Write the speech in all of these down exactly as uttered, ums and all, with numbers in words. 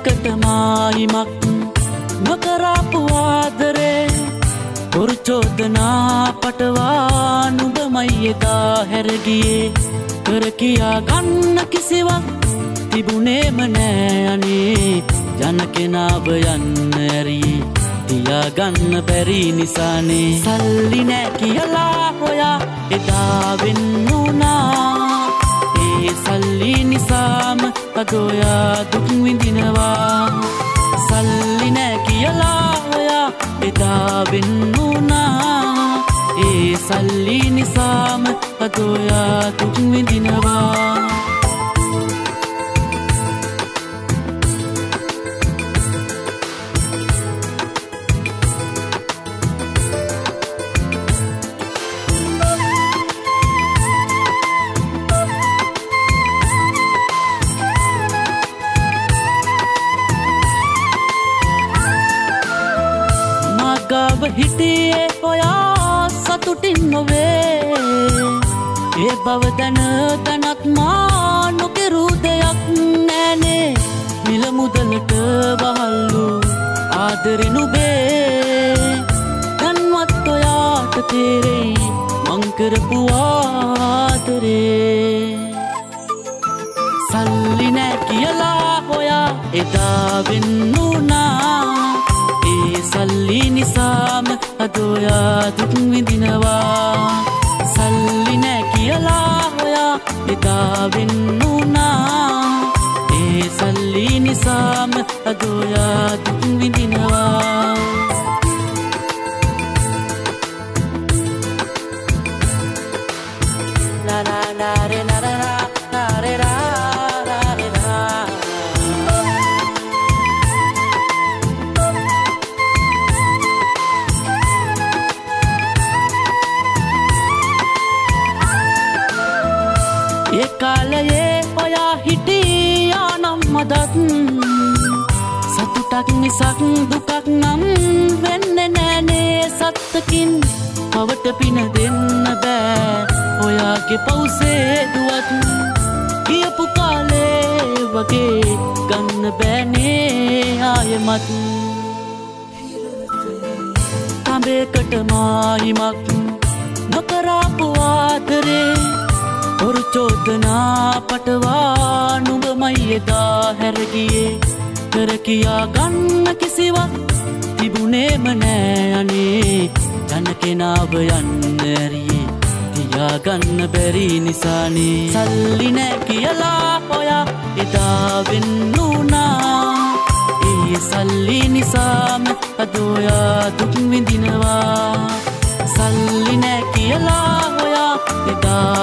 තඹේකට මායිමක් නොකරපු ආදරේ හොරු චෝදනා පටවා නුඹමයි එදා හැරගියේ කර කියා ගන්න කිසිවක් තිබුණේම නෑ අනේ ජනකෙනාව යන්න ඇරී තියාගන්න බැරි නිසානේ සල්ලි නෑ කියලා හොයා එදා වෙන්නුනා ඒ සල්ලි නිසාම අදෝයා දුක් විඳිනවා සල්ලි නෑ කියලා හොයා එදා වෙන්නුනා ඒ සල්ලි නිසාම අදෝයා දුක් විඳිනවා ගාව හිටියේ ඔයා සතුටින් නොවේ ඒ බව දැන දැනත් මා නොකෙරූ දෙයක් නෑනේ මිල මුදලට වහල්ලු ආදරේ නුබේ දැන්වත් ඔයාට තේරෙයි මං කරපු ආදරේ සල්ලි නෑ කියලා හොයා එදා වෙන්නුනා සල්ලි නිසාම අදෝයා දුක් විඳිනවා සල්ලි නෑ කියලා හොයා එදා වෙන්නුනා ඒ සල්ලි නිසාම අදෝයා දුක් විඳිනවා නා නා නා රේ නා නා නා රේ නා ඒ කාලයේ ඔයා හිටියා නම් මදත් සතුටක් මිසක් දුකක් නම් වෙන්නේ නෑනේ සත්තකින් පවට පින දෙන්න බෑ ඔයාගේ පවුසේ දුවත් කියපු කාලේ වගේ ගන්න බෑනේ ආයෙමත් තඹේකට මායිමක් නොකරපු ආදරේ හොරු චෝදනා පටවා නුඹමයි එදා හැරගියේ කර කියා ගන්න කිසිවක් තිබුණේම නෑ අනේ ජනකෙනාව යන්න ඇරියේ තියාගන්න බැරි නිසානේ සල්ලි නෑ කියලා හොයා එදා වෙන්නුනා ඒ සල්ලි නිසාම අදෝයා දුක් විඳිනවා සල්ලි නෑ කියලා හොයා එදා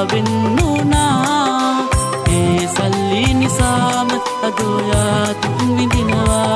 වෙන්නුනා ඒ සල්ලි නිසාම අදෝයා දුක් විඳිනවා